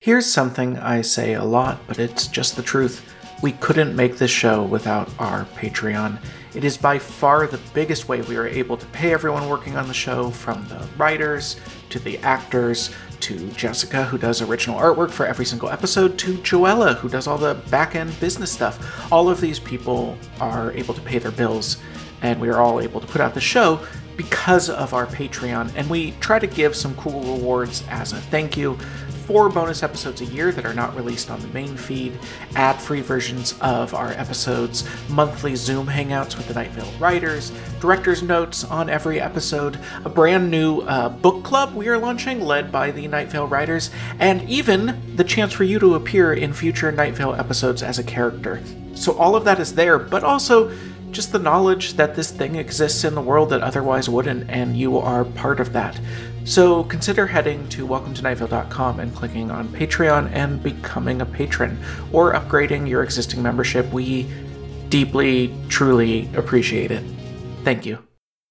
Here's something I say a lot, but it's just the truth. We couldn't make this show without our Patreon. It is by far the biggest way we are able to pay everyone working on the show, from the writers, to the actors, to Jessica, who does original artwork for every single episode, to Joella, who does all the back-end business stuff. All of these people are able to pay their bills, and we are all able to put out the show because of our Patreon, and we try to give some cool rewards as a thank you. 4 bonus episodes a year that are not released on the main feed, ad-free versions of our episodes, monthly Zoom hangouts with the Night Vale writers, director's notes on every episode, a brand new book club we are launching led by the Night Vale writers, and even the chance for you to appear in future Night Vale episodes as a character. So all of that is there, but also just the knowledge that this thing exists in the world that otherwise wouldn't, and you are part of that. So consider heading to welcometonightvale.com and clicking on Patreon and becoming a patron, or upgrading your existing membership. We deeply, truly appreciate it. Thank you.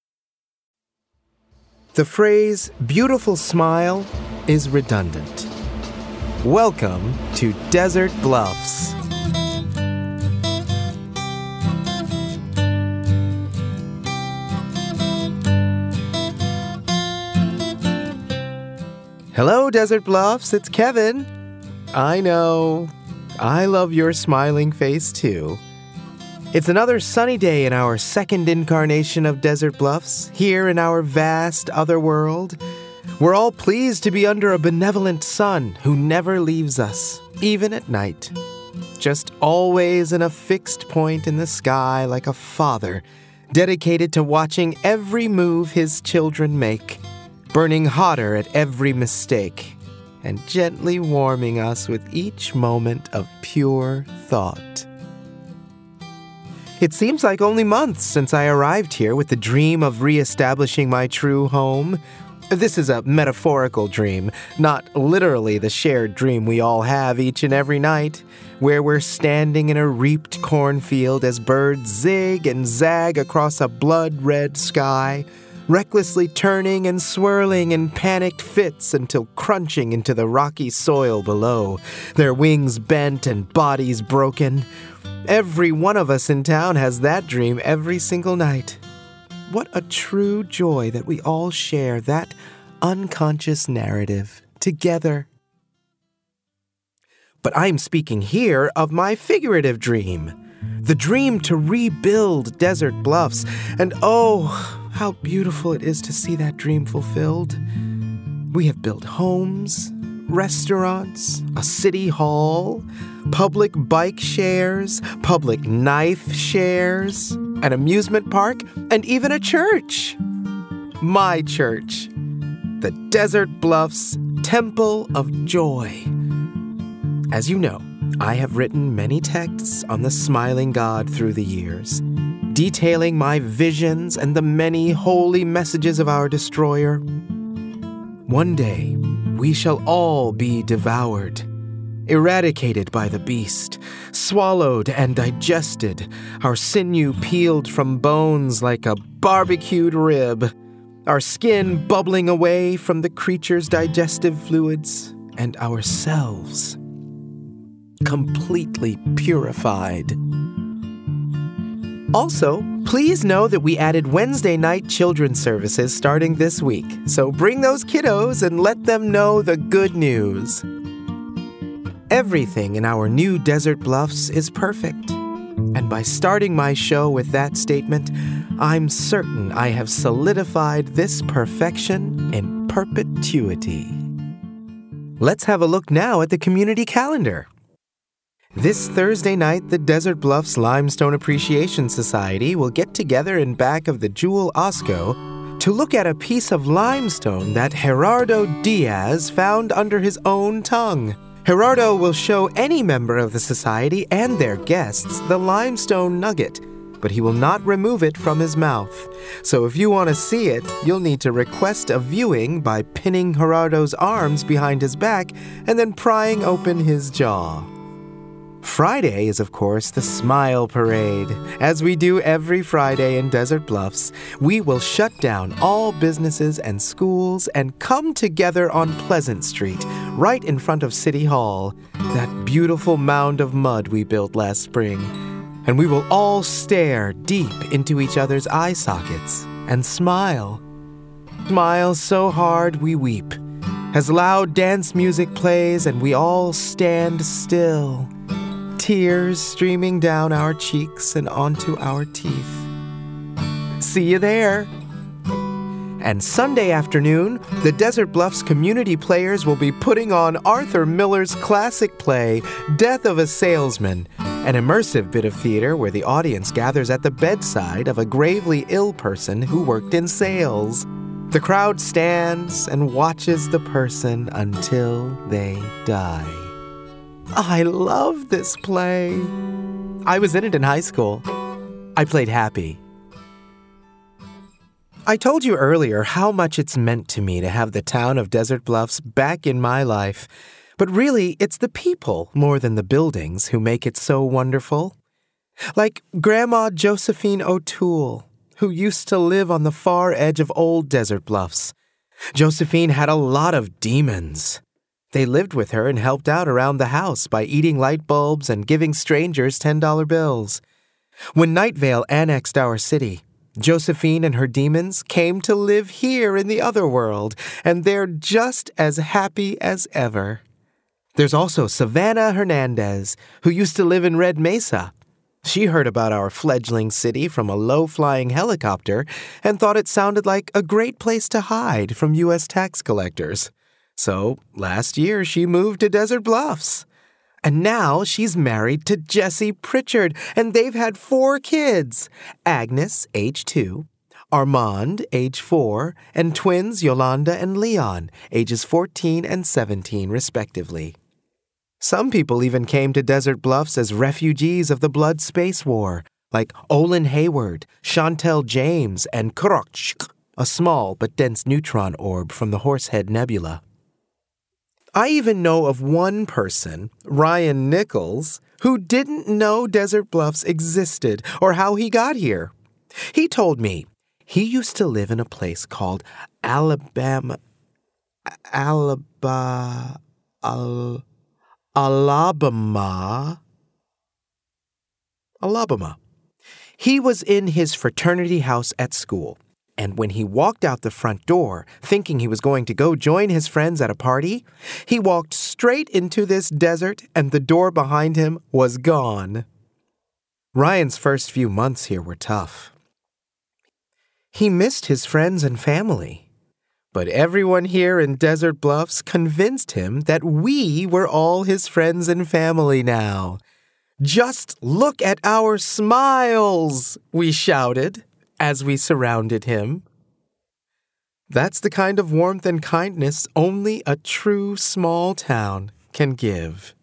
The phrase "beautiful smile" is redundant. Welcome to Desert Bluffs. Hello, Desert Bluffs, it's Kevin. I know, I love your smiling face too. It's another sunny day in our second incarnation of Desert Bluffs, here in our vast other world. We're all pleased to be under a benevolent sun who never leaves us, even at night. Just always in a fixed point in the sky like a father, dedicated to watching every move his children make, burning hotter at every mistake, and gently warming us with each moment of pure thought. It seems like only months since I arrived here with the dream of reestablishing my true home. This is a metaphorical dream, not literally the shared dream we all have each and every night, where we're standing in a reaped cornfield as birds zig and zag across a blood-red sky, recklessly turning and swirling in panicked fits until crunching into the rocky soil below, their wings bent and bodies broken. Every one of us in town has that dream every single night. What a true joy that we all share that unconscious narrative together. But I'm speaking here of my figurative dream, the dream to rebuild Desert Bluffs, and oh, how beautiful it is to see that dream fulfilled. We have built homes, restaurants, a city hall, public bike shares, public knife shares, an amusement park, and even a church. My church, the Desert Bluffs Temple of Joy. As you know, I have written many texts on the smiling God through the years, detailing my visions and the many holy messages of our destroyer. One day, we shall all be devoured, eradicated by the beast, swallowed and digested, our sinew peeled from bones like a barbecued rib, our skin bubbling away from the creature's digestive fluids, and ourselves completely purified. Also, please know that we added Wednesday night children's services starting this week, so bring those kiddos and let them know the good news. Everything in our new Desert Bluffs is perfect, and by starting my show with that statement, I'm certain I have solidified this perfection in perpetuity. Let's have a look now at the community calendar. This Thursday night, the Desert Bluffs Limestone Appreciation Society will get together in back of the Jewel Osco to look at a piece of limestone that Gerardo Diaz found under his own tongue. Gerardo will show any member of the society and their guests the limestone nugget, but he will not remove it from his mouth. So if you want to see it, you'll need to request a viewing by pinning Gerardo's arms behind his back and then prying open his jaw. Friday is, of course, the Smile Parade. As we do every Friday in Desert Bluffs, we will shut down all businesses and schools and come together on Pleasant Street, right in front of City Hall, that beautiful mound of mud we built last spring. And we will all stare deep into each other's eye sockets and smile. Smile so hard we weep, as loud dance music plays and we all stand still, tears streaming down our cheeks and onto our teeth. See you there. And Sunday afternoon, the Desert Bluffs community players will be putting on Arthur Miller's classic play, Death of a Salesman, an immersive bit of theater where the audience gathers at the bedside of a gravely ill person who worked in sales. The crowd stands and watches the person until they die. I love this play. I was in it in high school. I played Happy. I told you earlier how much it's meant to me to have the town of Desert Bluffs back in my life. But really, it's the people more than the buildings who make it so wonderful. Like Grandma Josephine O'Toole, who used to live on the far edge of old Desert Bluffs. Josephine had a lot of demons. They lived with her and helped out around the house by eating light bulbs and giving strangers $10 bills. When Night Vale annexed our city, Josephine and her demons came to live here in the other world, and they're just as happy as ever. There's also Savannah Hernandez, who used to live in Red Mesa. She heard about our fledgling city from a low-flying helicopter and thought it sounded like a great place to hide from U.S. tax collectors. So last year she moved to Desert Bluffs. And now she's married to Jesse Pritchard, and they've had 4 kids. Agnes, age 2, Armand, age 4, and twins Yolanda and Leon, ages 14 and 17, respectively. Some people even came to Desert Bluffs as refugees of the Blood Space War, like Olin Hayward, Chantel James, and Krochk, a small but dense neutron orb from the Horsehead Nebula. I even know of one person, Ryan Nichols, who didn't know Desert Bluffs existed or how he got here. He told me he used to live in a place called Alabama. He was in his fraternity house at school, and when he walked out the front door, thinking he was going to go join his friends at a party, he walked straight into this desert and the door behind him was gone. Ryan's first few months here were tough. He missed his friends and family. But everyone here in Desert Bluffs convinced him that we were all his friends and family now. Just look at our smiles, we shouted as we surrounded him. That's the kind of warmth and kindness only a true small town can give.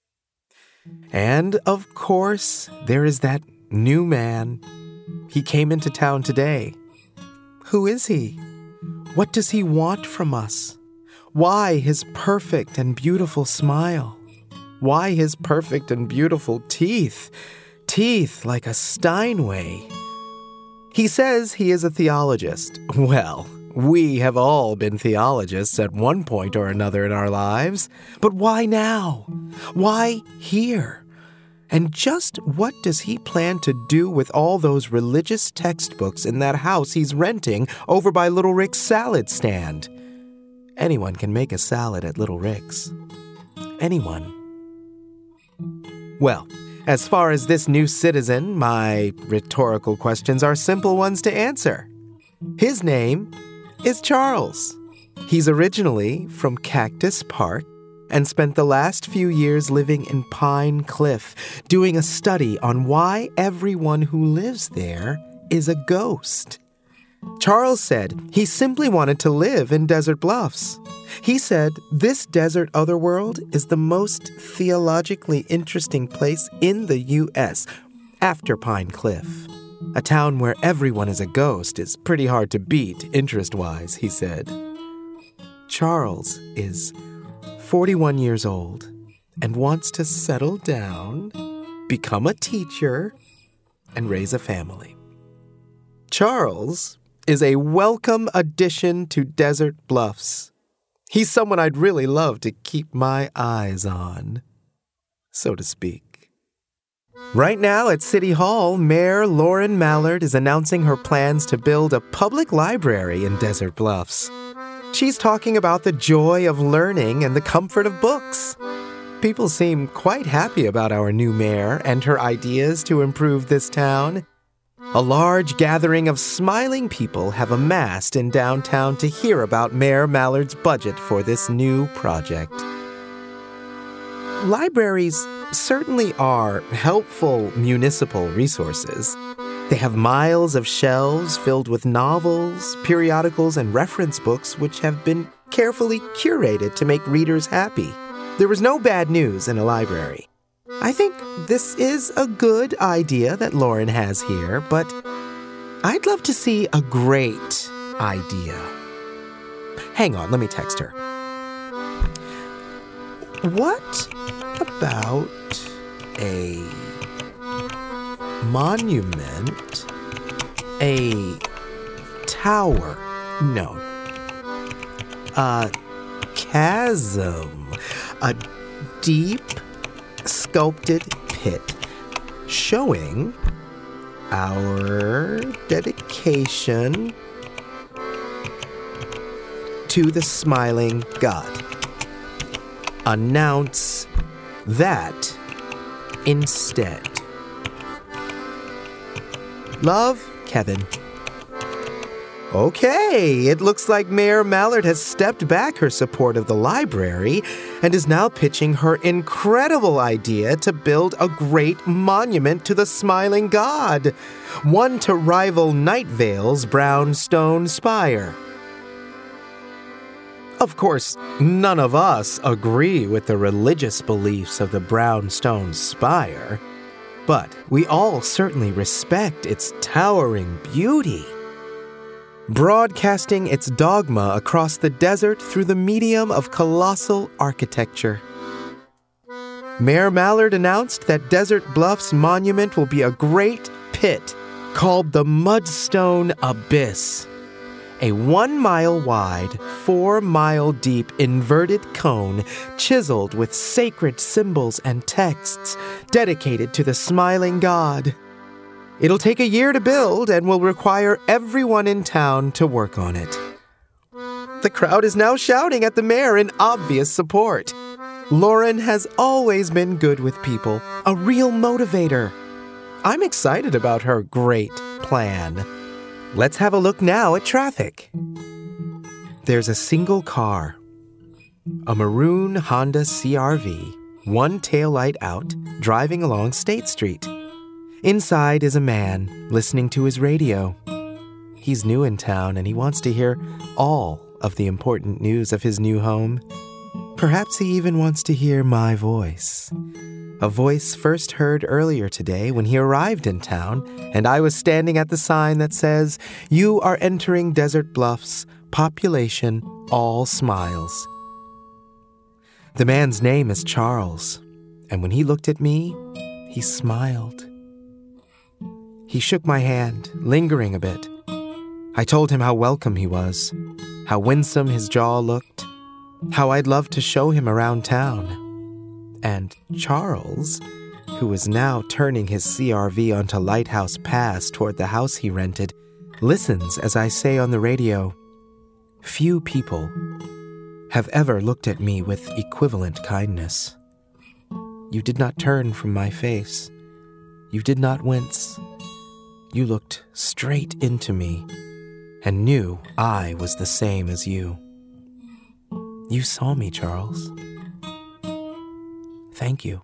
And, of course, there is that new man. He came into town today. Who is he? What does he want from us? Why his perfect and beautiful smile? Why his perfect and beautiful teeth? Teeth like a Steinway. He says he is a theologist. Well, we have all been theologists at one point or another in our lives. But why now? Why here? And just what does he plan to do with all those religious textbooks in that house he's renting over by Little Rick's salad stand? Anyone can make a salad at Little Rick's. Anyone. Well, as far as this new citizen, my rhetorical questions are simple ones to answer. His name is Charles. He's originally from Cactus Park and spent the last few years living in Pine Cliff, doing a study on why everyone who lives there is a ghost. Charles said he simply wanted to live in Desert Bluffs. He said this desert otherworld is the most theologically interesting place in the U.S. after Pine Cliff. A town where everyone is a ghost is pretty hard to beat interest-wise, he said. Charles is 41 years old, and wants to settle down, become a teacher, and raise a family. Charles is a welcome addition to Desert Bluffs. He's someone I'd really love to keep my eyes on, so to speak. Right now at City Hall, Mayor Lauren Mallard is announcing her plans to build a public library in Desert Bluffs. She's talking about the joy of learning and the comfort of books. People seem quite happy about our new mayor and her ideas to improve this town. A large gathering of smiling people have amassed in downtown to hear about Mayor Mallard's budget for this new project. Libraries certainly are helpful municipal resources. They have miles of shelves filled with novels, periodicals, and reference books which have been carefully curated to make readers happy. There is no bad news in a library. I think this is a good idea that Lauren has here, but I'd love to see a great idea. Hang on, let me text her. What about a monument? A tower? No. A chasm. A deep, sculpted pit showing our dedication to the smiling God. Announce that instead. Love, Kevin. Okay, it looks like Mayor Mallard has stepped back her support of the library and is now pitching her incredible idea to build a great monument to the smiling God, one to rival Night Vale's brown stone spire. Of course, none of us agree with the religious beliefs of the brown stone spire, but we all certainly respect its towering beauty. Broadcasting its dogma across the desert through the medium of colossal architecture. Mayor Mallard announced that Desert Bluffs monument will be a great pit called the Mudstone Abyss, a 1 mile wide, 4 mile deep inverted cone chiseled with sacred symbols and texts dedicated to the smiling God. It'll take a year to build and will require everyone in town to work on it. The crowd is now shouting at the mayor in obvious support. Lauren has always been good with people, a real motivator. I'm excited about her great plan. Let's have a look now at traffic. There's a single car, a maroon Honda CR-V, one taillight out, driving along State Street. Inside is a man listening to his radio. He's new in town and he wants to hear all of the important news of his new home. Perhaps he even wants to hear my voice. A voice first heard earlier today when he arrived in town, and I was standing at the sign that says, "You are entering Desert Bluffs, population all smiles." The man's name is Charles, and when he looked at me, he smiled. He shook my hand, lingering a bit. I told him how welcome he was, how winsome his jaw looked, how I'd love to show him around town. And Charles, who was now turning his CR-V onto Lighthouse Pass toward the house he rented, listens as I say on the radio, "Few people have ever looked at me with equivalent kindness. You did not turn from my face. You did not wince. You looked straight into me and knew I was the same as you. You saw me, Charles. Thank you."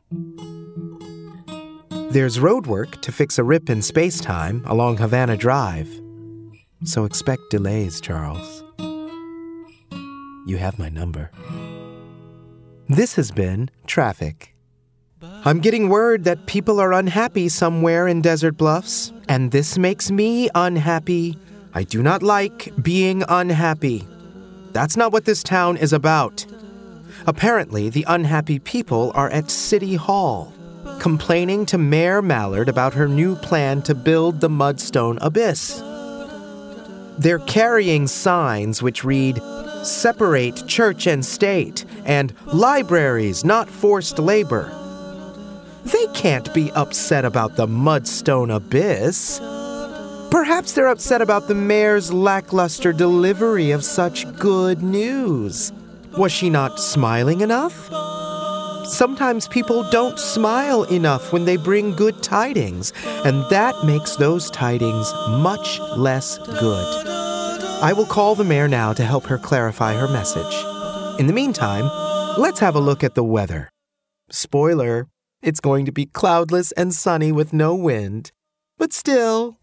There's road work to fix a rip in space-time along Havana Drive, so expect delays, Charles. You have my number. This has been Traffic. I'm getting word that people are unhappy somewhere in Desert Bluffs, and this makes me unhappy. I do not like being unhappy. That's not what this town is about. Apparently, the unhappy people are at City Hall, complaining to Mayor Mallard about her new plan to build the Mudstone Abyss. They're carrying signs which read, "Separate church and state," and "Libraries, not forced labor." They can't be upset about the Mudstone Abyss. Perhaps they're upset about the mayor's lackluster delivery of such good news. Was she not smiling enough? Sometimes people don't smile enough when they bring good tidings, and that makes those tidings much less good. I will call the mayor now to help her clarify her message. In the meantime, let's have a look at the weather. Spoiler, it's going to be cloudless and sunny with no wind. But still...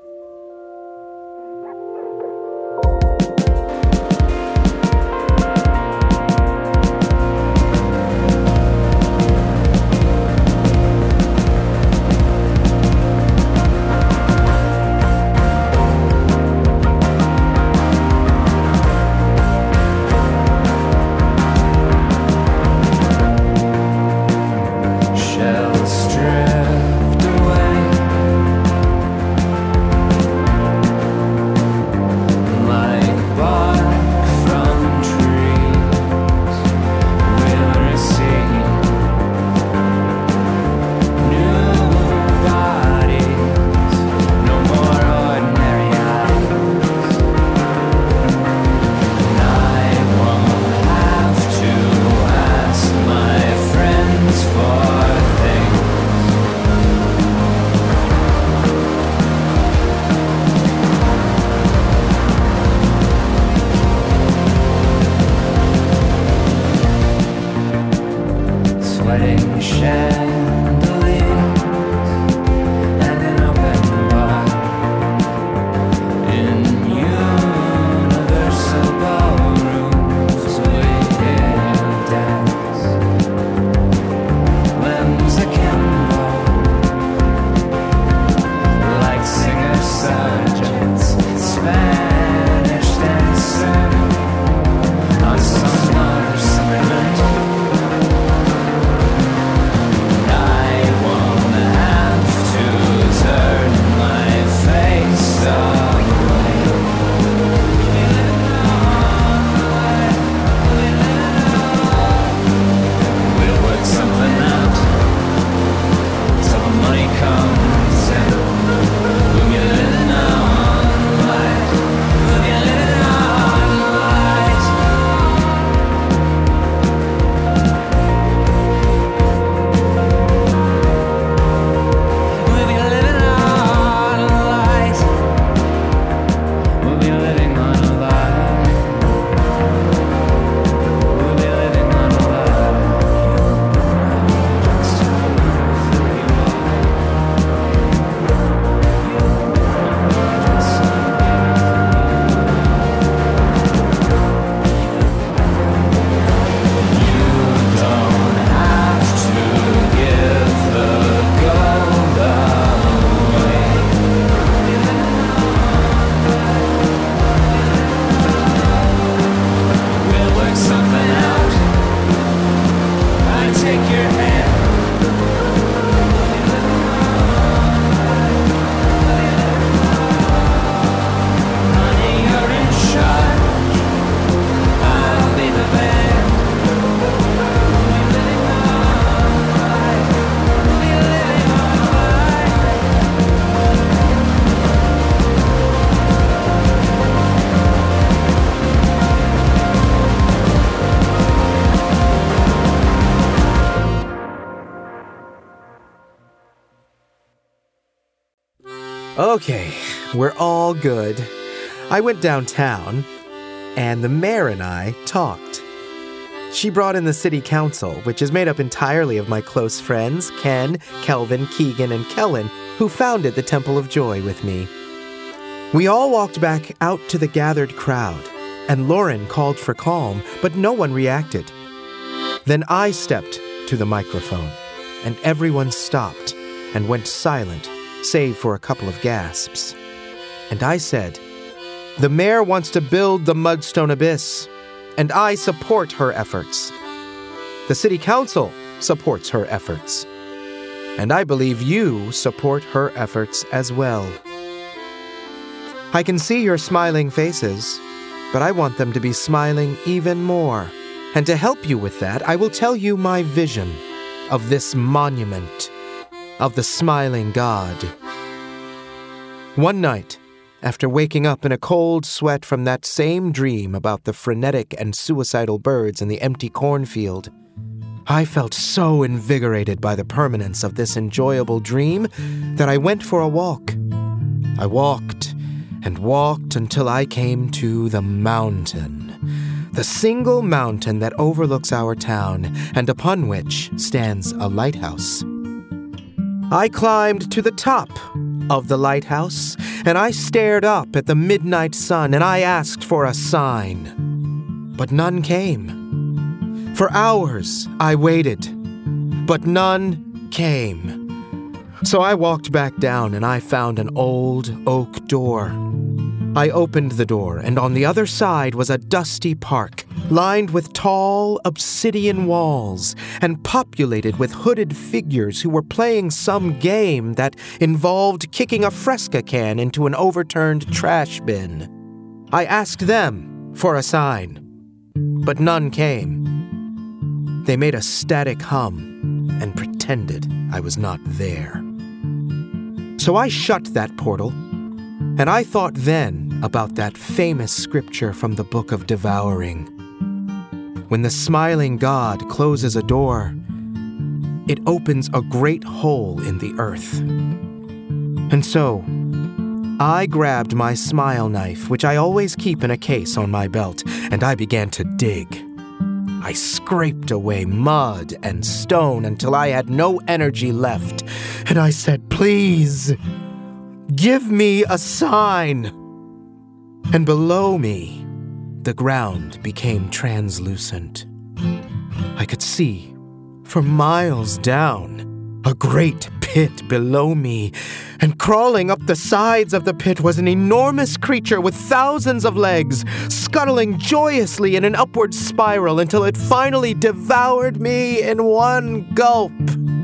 Okay, we're all good. I went downtown, and the mayor and I talked. She brought in the city council, which is made up entirely of my close friends, Ken, Kelvin, Keegan, and Kellen, who founded the Temple of Joy with me. We all walked back out to the gathered crowd, and Lauren called for calm, but no one reacted. Then I stepped to the microphone, and everyone stopped and went silent, save for a couple of gasps. And I said, "The mayor wants to build the Mudstone Abyss, and I support her efforts. The City Council supports her efforts. And I believe you support her efforts as well. I can see your smiling faces, but I want them to be smiling even more. And to help you with that, I will tell you my vision of this monument of the smiling God. One night, after waking up in a cold sweat from that same dream about the frenetic and suicidal birds in the empty cornfield, I felt so invigorated by the permanence of this enjoyable dream that I went for a walk. I walked and walked until I came to the mountain, the single mountain that overlooks our town and upon which stands a lighthouse. I climbed to the top of the lighthouse, and I stared up at the midnight sun, and I asked for a sign. But none came. For hours I waited, but none came. So I walked back down, and I found an old oak door. I opened the door, and on the other side was a dusty park, lined with tall obsidian walls and populated with hooded figures who were playing some game that involved kicking a Fresca can into an overturned trash bin. I asked them for a sign, but none came. They made a static hum and pretended I was not there. So I shut that portal, and I thought then about that famous scripture from the Book of Devouring. When the smiling God closes a door, it opens a great hole in the earth. And so, I grabbed my smile knife, which I always keep in a case on my belt, and I began to dig. I scraped away mud and stone until I had no energy left, and I said, "Please, give me a sign." And below me, the ground became translucent. I could see, for miles down, a great pit below me, and crawling up the sides of the pit was an enormous creature with thousands of legs, scuttling joyously in an upward spiral until it finally devoured me in one gulp.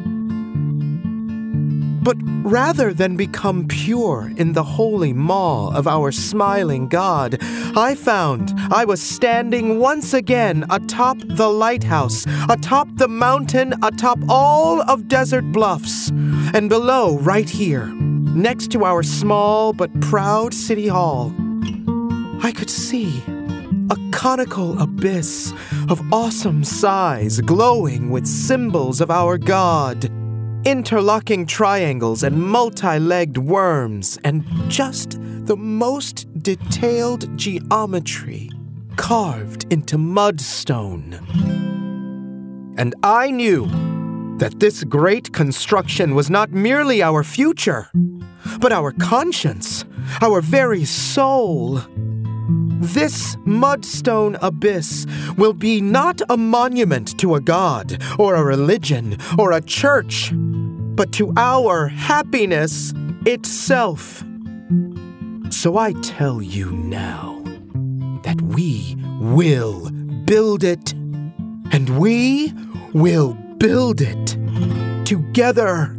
But rather than become pure in the holy maw of our smiling God, I found I was standing once again atop the lighthouse, atop the mountain, atop all of Desert Bluffs, and below, right here, next to our small but proud city hall, I could see a conical abyss of awesome size glowing with symbols of our God. Interlocking triangles and multi-legged worms, and just the most detailed geometry carved into mudstone. And I knew that this great construction was not merely our future, but our conscience, our very soul. This mudstone abyss will be not a monument to a god, or a religion, or a church, but to our happiness itself. So I tell you now that we will build it, and we will build it together.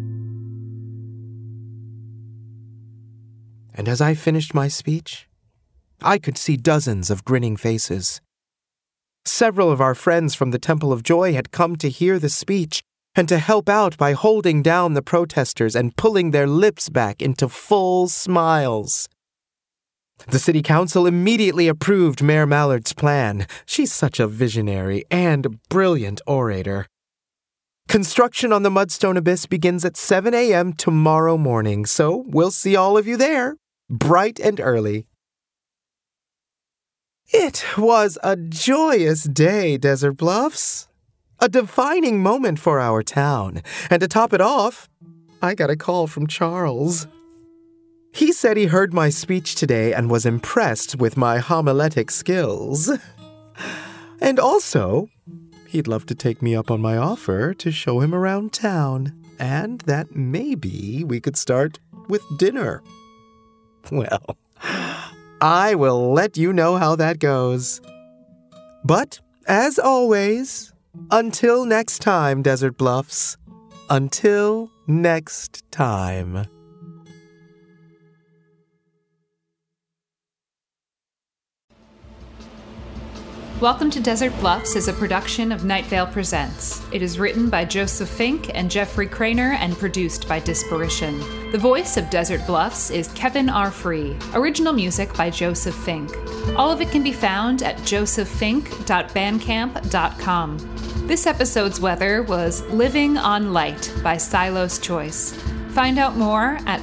And as I finished my speech, I could see dozens of grinning faces. Several of our friends from the Temple of Joy had come to hear the speech and to help out by holding down the protesters and pulling their lips back into full smiles. The City Council immediately approved Mayor Mallard's plan. She's such a visionary and brilliant orator. Construction on the Mudstone Abyss begins at 7 a.m. tomorrow morning, so we'll see all of you there, bright and early. It was a joyous day, Desert Bluffs. A defining moment for our town. And to top it off, I got a call from Charles. He said he heard my speech today and was impressed with my homiletic skills. And also, he'd love to take me up on my offer to show him around town, and that maybe we could start with dinner. Well, I will let you know how that goes. But, as always, Until next time, Desert Bluffs. Until next time. Welcome to Desert Bluffs is a production of Night Vale Presents. It is written by Joseph Fink and Jeffrey Craner and produced by Disparition. The voice of Desert Bluffs is Kevin R. Free. Original music by Joseph Fink. All of it can be found at josepffink.bandcamp.com. This episode's weather was Living on Light by Silo's Choice. Find out more at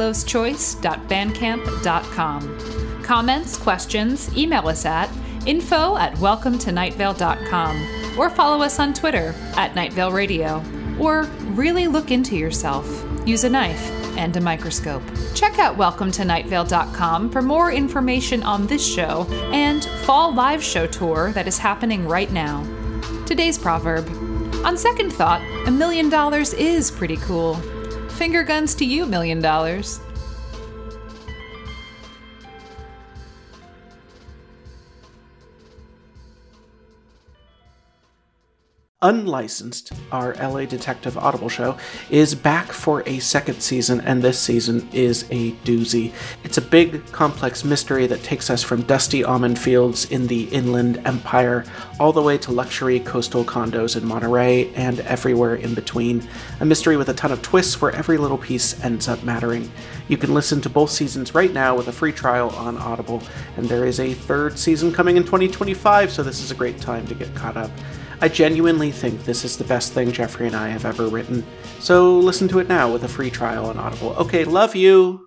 siloschoice.bandcamp.com. Comments, questions, email us at info@welcometonightvale.com or follow us on Twitter @NightValeRadio. Or really look into yourself. Use a knife and a microscope. Check out welcometonightvale.com for more information on this show and fall live show tour that is happening right now. Today's proverb. On second thought, $1 million is pretty cool. Finger guns to you, $1 million. Unlicensed, our LA Detective Audible show, is back for a second season, and this season is a doozy. It's a big, complex mystery that takes us from dusty almond fields in the Inland Empire all the way to luxury coastal condos in Monterey and everywhere in between. A mystery with a ton of twists where every little piece ends up mattering. You can listen to both seasons right now with a free trial on Audible, and there is a third season coming in 2025, so this is a great time to get caught up. I genuinely think this is the best thing Jeffrey and I have ever written, so listen to it now with a free trial on Audible. Okay, love you!